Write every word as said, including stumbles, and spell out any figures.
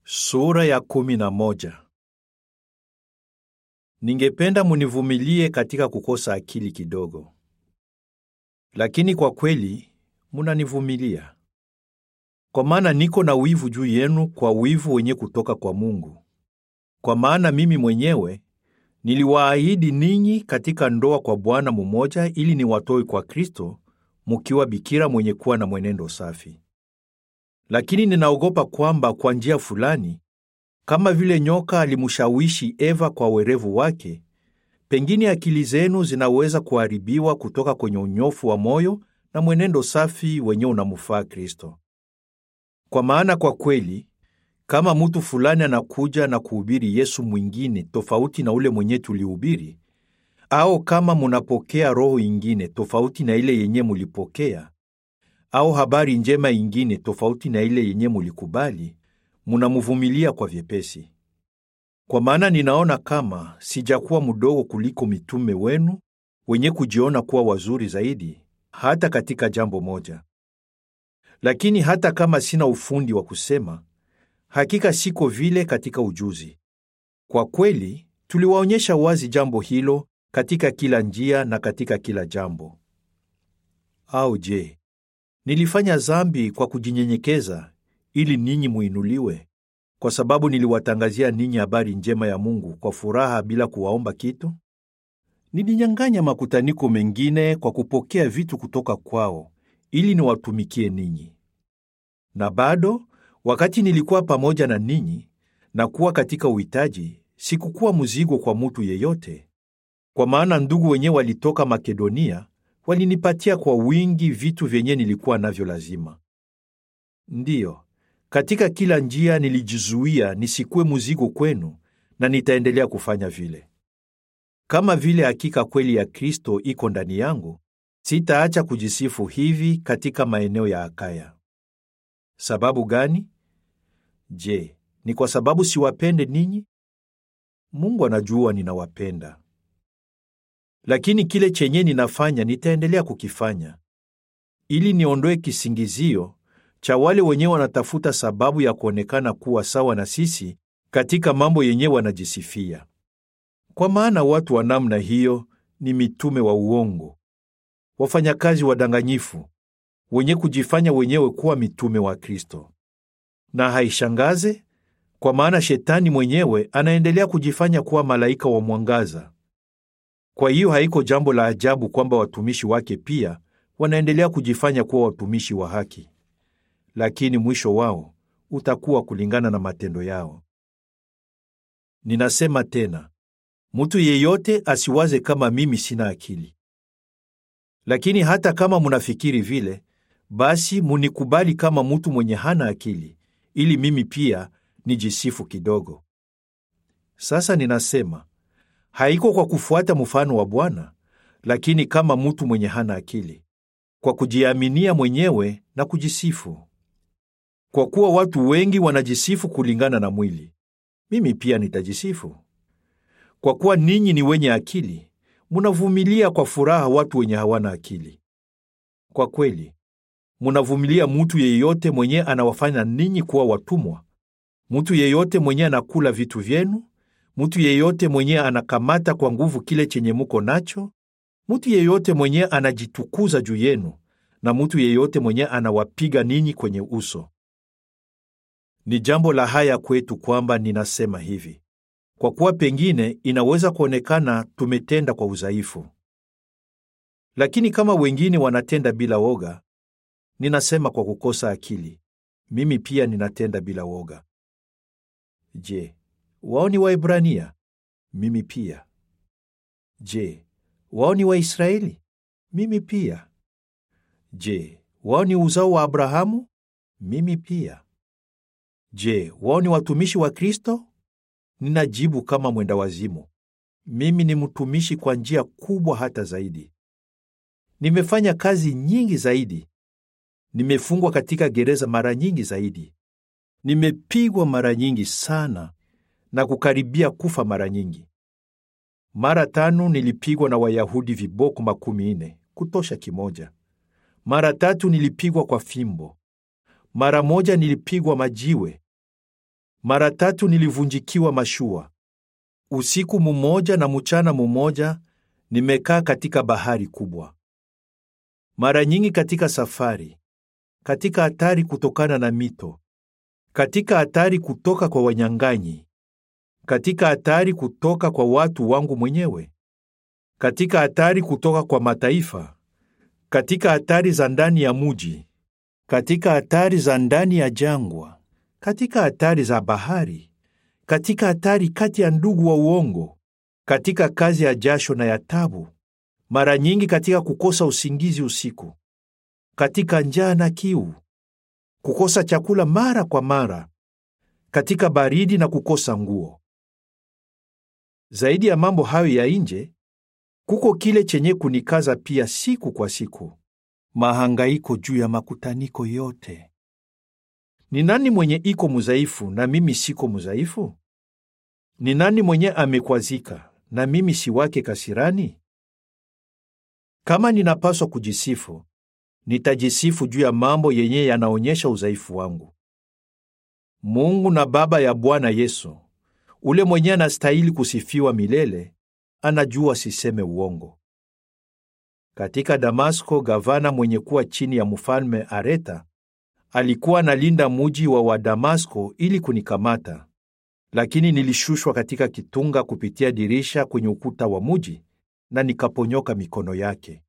Sura ya kumi na moja. Ningependa munivumilie katika kukosa akili kidogo. Lakini kwa kweli, munanivumilia. Kwa maana niko na wivu juu yenu, kwa wivu wenye kutoka kwa Mungu. Kwa maana mimi mwenyewe niliwaahidi ninyi katika ndoa kwa Bwana mmoja ili niwatoe kwa Kristo, mukiwa bikira mwenye kuwa na mwenendo safi. Lakini ninaogopa kwamba kwa njia fulani, kama vile nyoka alimshawishi Eva kwa werevu wake, pengine akili zenu zinaweza kuharibiwa kutoka kwenye unyofu wa moyo na mwenendo safi wenye unamufaa Kristo. Kwa maana kwa kweli, kama mtu fulani anakuja na kuhubiri Yesu mwingine tofauti na ule mwenye tulihubiri, au kama munapokea roho ingine tofauti na ile yenye mulipokea, au habari njema ingine tofauti na ile yenye mulikubali, munamuvumilia kwa vyepesi. Kwa maana ninaona kama sijakuwa mdogo kuliko mitume wenu wenye kujiona kuwa wazuri zaidi, hata katika jambo moja. Lakini hata kama sina ufundi wa kusema, hakika siko vile katika ujuzi. Kwa kweli, tuliwaonyesha wazi jambo hilo katika kila njia na katika kila jambo. Au je, nilifanya dhambi kwa kujinyenyekeza ili ninyi muinuliwe, kwa sababu niliwatangazia ninyi habari njema ya Mungu kwa furaha bila kuwaomba kitu? Nilinyang'anya makutaniko mengine kwa kupokea vitu kutoka kwao ili niwatumikie ninyi. Na bado, wakati nilikuwa pamoja na ninyi na kuwa katika uhitaji, sikukuwa mzigo kwa mtu yeyote. Kwa maana ndugu wenye walitoka Makedonia walinipatia kwa wingi vitu vyenye nilikuwa navyo lazima. Ndiyo, katika kila njia nilijizuia nisikuwe mzigo kwenu, na nitaendelea kufanya vile. Kama vile hakika kweli ya Kristo iko ndani yangu, sitaacha kujisifu hivi katika maeneo ya Akaya. Sababu gani? Je, ni kwa sababu siwapende ninyi? Mungu anajua ninawapenda. Lakini kile chenye ninafanya nitaendelea kukifanya, ili niondoe kisingizio cha wale wenyewe wanatafuta sababu ya kuonekana kuwa sawa na sisi katika mambo yenye wanajisifia. Kwa maana watu wa namna hiyo ni mitume wa uongo, wafanyakazi wadanganyifu, wenye kujifanya wenyewe kuwa mitume wa Kristo. Na haishangaze, kwa maana shetani mwenyewe anaendelea kujifanya kuwa malaika wa mwangaza. Kwa hiyo haiko jambo la ajabu kwamba watumishi wake pia wanaendelea kujifanya kuwa watumishi wa haki. Lakini mwisho wao utakuwa kulingana na matendo yao. Ninasema tena, mtu yeyote asiwaze kama mimi sina akili. Lakini hata kama munafikiri vile, basi munikubali kama mtu mwenye hana akili, ili mimi pia nijisifu kidogo. Sasa ninasema, haiko kwa kufuata mfano wa Bwana, lakini kama mtu mwenye hana akili, kwa kujiaminia mwenyewe na kujisifu. Kwa kuwa watu wengi wanajisifu kulingana na mwili, mimi pia nitajisifu. Kwa kuwa ninyi ni wenye akili, munavumilia kwa furaha watu wenye hawana akili. Kwa kweli, munavumilia mtu yeyote mwenye anawafanya ninyi kuwa watumwa, mtu yeyote mwenye anakula vitu vyenu, mtu yeyote mwenye anakamata kwa nguvu kile chenye muko nacho, mtu yeyote mwenye anajitukuza juu yenu, na mtu yeyote mwenye anawapiga ninyi kwenye uso. Ni jambo la haya kwetu kwamba ninasema hivi, kwa kuwa pengine inaweza kuonekana tumetenda kwa udhaifu. Lakini kama wengine wanatenda bila woga, ninasema kwa kukosa akili, mimi pia ninatenda bila woga. Je, wao ni Waebrania? Mimi pia. Je, wao ni Waisraeli? Mimi pia. Je, wao ni uzao wa Abrahamu? Mimi pia. Je, wao ni watumishi wa Kristo? Ninajibu kama mwenda wazimu. Mimi ni mtumishi kwa njia kubwa hata zaidi. Nimefanya kazi nyingi zaidi. Nimefungwa katika gereza mara nyingi zaidi. Nimepigwa mara nyingi sana na kukaribia kufa mara nyingi. Mara tano nilipigwa na Wayahudi viboko makumi nne, kutosha kimoja. Mara tatu nilipigwa kwa fimbo. Mara moja nilipigwa majiwe. Mara tatu nilivunjikiwa mashua. Usiku mmoja na mchana mmoja nimekaa katika bahari kubwa. Mara nyingi katika safari, katika hatari kutokana na mito, katika hatari kutoka kwa wanyang'anyi, katika hatari kutoka kwa watu wangu mwenyewe, katika hatari kutoka kwa mataifa, katika hatari za ndani ya mji, katika hatari za ndani ya jangwa, katika hatari za bahari, katika hatari kati ya ndugu wa uongo, katika kazi ya jasho na ya tabu, mara nyingi katika kukosa usingizi usiku, katika njaa na kiu, kukosa chakula mara kwa mara, katika baridi na kukosa nguo. Zaidi ya mambo hayo ya nje, kuko kile chenye kunikaza pia siku kwa siku: mahangaiko juu ya makutaniko yote. Ni nani mwenye iko mudhaifu na mimi siko mudhaifu? Ni nani mwenye amekwazika na mimi si wake kasirani? Kama ninapaswa kujisifu, nitajisifu juu ya mambo yenye yanaonyesha udhaifu wangu. Mungu na Baba ya Bwana Yesu, ule mwenye anastahili kusifiwa milele, anajua siseme uongo. Katika Damasko, gavana mwenye kuwa chini ya mfalme Areta alikuwa analinda mji wa wa Damasko ili kunikamata, lakini nilishushwa katika kitunga kupitia dirisha kwenye ukuta wa mji na nikaponyoka mikono yake.